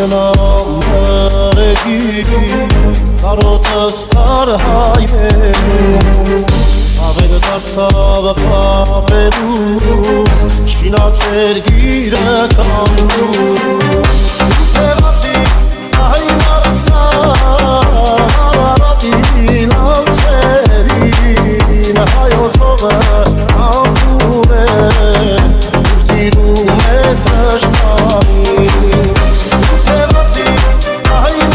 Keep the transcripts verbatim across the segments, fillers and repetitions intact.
մնամ հրեգի կարոտս տարհայերում ավերը դարձավ պապերուս շինացեր գիրը կամնում թերացի այն արցան անցերին հայոց հողը ամպում է դիրում է թշնամի թերացի այն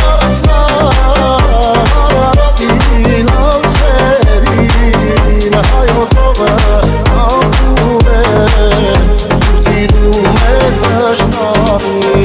արցան անցերին հայոց հողը ամպում է դիրում է թշնամի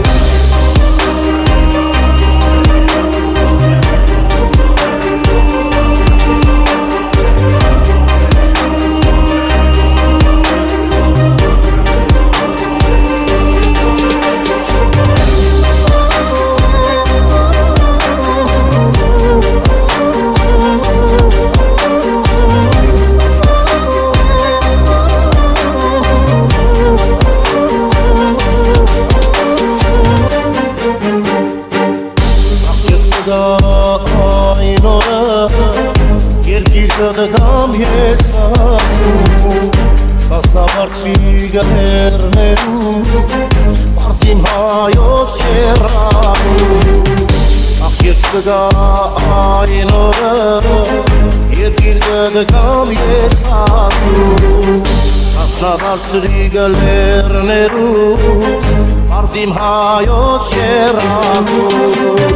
այն օրը երկիր կդամ ես ասում սասնաբարձվի գերներում մարզիմ հայոց երանում ախ երբ կգա այն օրը երկիր կդամ ես ասում սասնաբարձվի գերներում մարզիմ հայոց երանում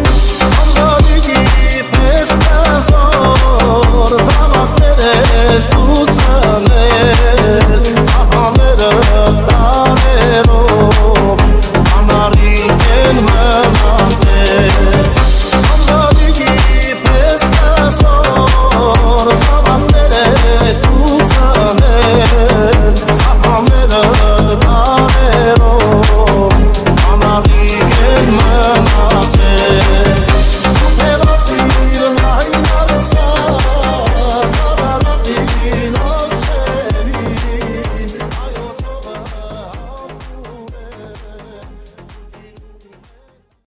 Zor zamanlar es bu saner